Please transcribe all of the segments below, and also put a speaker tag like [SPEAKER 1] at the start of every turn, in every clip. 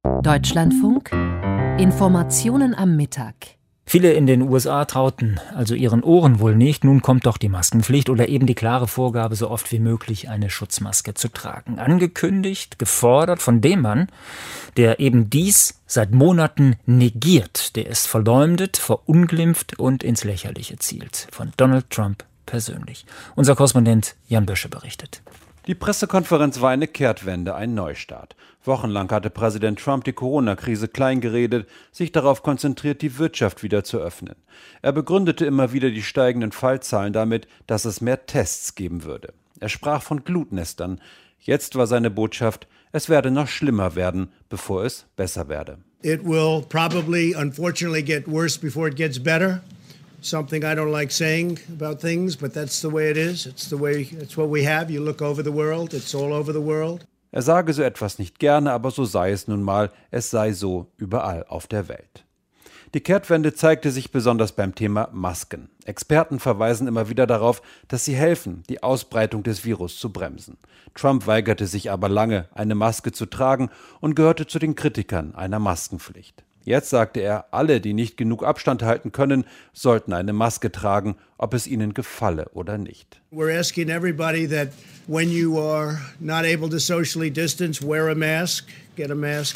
[SPEAKER 1] Deutschlandfunk Informationen am Mittag.
[SPEAKER 2] Viele in den USA trauten also ihren Ohren wohl nicht. Nun kommt doch die Maskenpflicht oder eben die klare Vorgabe, so oft wie möglich eine Schutzmaske zu tragen. Angekündigt, gefordert von dem Mann, der eben dies seit Monaten negiert, der es verleumdet, verunglimpft und ins Lächerliche zielt. Von Donald Trump persönlich. Unser Korrespondent Jan Bösche berichtet.
[SPEAKER 3] Die Pressekonferenz war eine Kehrtwende, ein Neustart. Wochenlang hatte Präsident Trump die Corona-Krise kleingeredet, sich darauf konzentriert, die Wirtschaft wieder zu öffnen. Er begründete immer wieder die steigenden Fallzahlen damit, dass es mehr Tests geben würde. Er sprach von Glutnestern. Jetzt war seine Botschaft, es werde noch schlimmer werden, bevor es besser werde.
[SPEAKER 4] It will probably, unfortunately, get worse before it gets better. Something I don't like saying about things, but that's the way it is. It's what we have. You look over the world, it's all over the world.
[SPEAKER 3] Er sage so etwas nicht gerne, aber so sei es nun mal, es sei so überall auf der Welt. Die Kehrtwende zeigte sich besonders beim Thema Masken. Experten verweisen immer wieder darauf, dass sie helfen, die Ausbreitung des Virus zu bremsen. Trump weigerte sich aber lange, eine Maske zu tragen und gehörte zu den Kritikern einer Maskenpflicht. Jetzt sagte er, alle, die nicht genug Abstand halten können, sollten eine Maske tragen, ob es ihnen gefalle oder nicht.
[SPEAKER 4] We're asking everybody that when you are not able to socially distance, wear a mask, get a mask.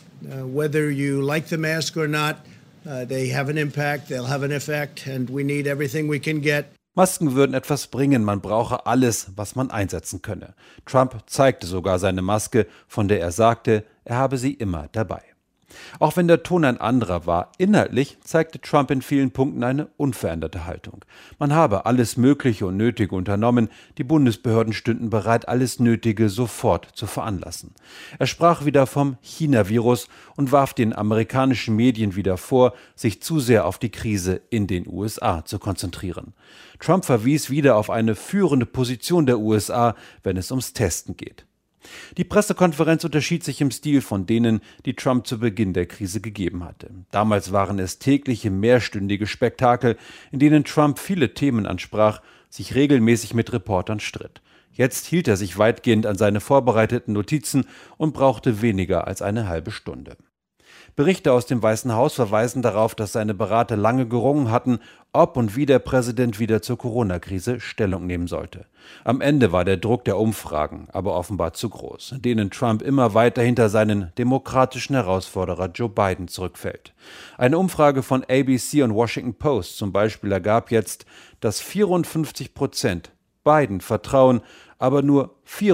[SPEAKER 4] Whether you like the mask or not, they have an impact, they'll have an effect, and we need everything we can get.
[SPEAKER 3] Masken würden etwas bringen, man brauche alles, was man einsetzen könne. Trump zeigte sogar seine Maske, von der er sagte, er habe sie immer dabei. Auch wenn der Ton ein anderer war, inhaltlich zeigte Trump in vielen Punkten eine unveränderte Haltung. Man habe alles Mögliche und Nötige unternommen, die Bundesbehörden stünden bereit, alles Nötige sofort zu veranlassen. Er sprach wieder vom China-Virus und warf den amerikanischen Medien wieder vor, sich zu sehr auf die Krise in den USA zu konzentrieren. Trump verwies wieder auf eine führende Position der USA, wenn es ums Testen geht. Die Pressekonferenz unterschied sich im Stil von denen, die Trump zu Beginn der Krise gegeben hatte. Damals waren es tägliche, mehrstündige Spektakel, in denen Trump viele Themen ansprach, sich regelmäßig mit Reportern stritt. Jetzt hielt er sich weitgehend an seine vorbereiteten Notizen und brauchte weniger als eine halbe Stunde. Berichte aus dem Weißen Haus verweisen darauf, dass seine Berater lange gerungen hatten, ob und wie der Präsident wieder zur Corona-Krise Stellung nehmen sollte. Am Ende war der Druck der Umfragen aber offenbar zu groß, in denen Trump immer weiter hinter seinen demokratischen Herausforderer Joe Biden zurückfällt. Eine Umfrage von ABC und Washington Post zum Beispiel ergab jetzt, dass 54% Biden vertrauen, aber nur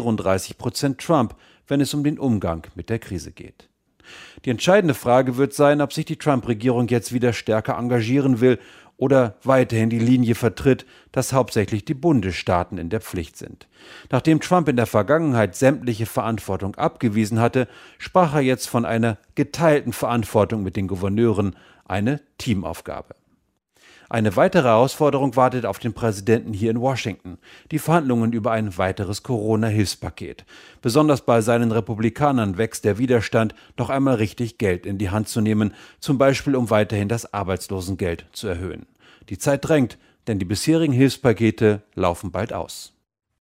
[SPEAKER 3] 34% Trump, wenn es um den Umgang mit der Krise geht. Die entscheidende Frage wird sein, ob sich die Trump-Regierung jetzt wieder stärker engagieren will oder weiterhin die Linie vertritt, dass hauptsächlich die Bundesstaaten in der Pflicht sind. Nachdem Trump in der Vergangenheit sämtliche Verantwortung abgewiesen hatte, sprach er jetzt von einer geteilten Verantwortung mit den Gouverneuren, eine Teamaufgabe. Eine weitere Herausforderung wartet auf den Präsidenten hier in Washington: die Verhandlungen über ein weiteres Corona-Hilfspaket. Besonders bei seinen Republikanern wächst der Widerstand, noch einmal richtig Geld in die Hand zu nehmen, zum Beispiel um weiterhin das Arbeitslosengeld zu erhöhen. Die Zeit drängt, denn die bisherigen Hilfspakete laufen bald aus.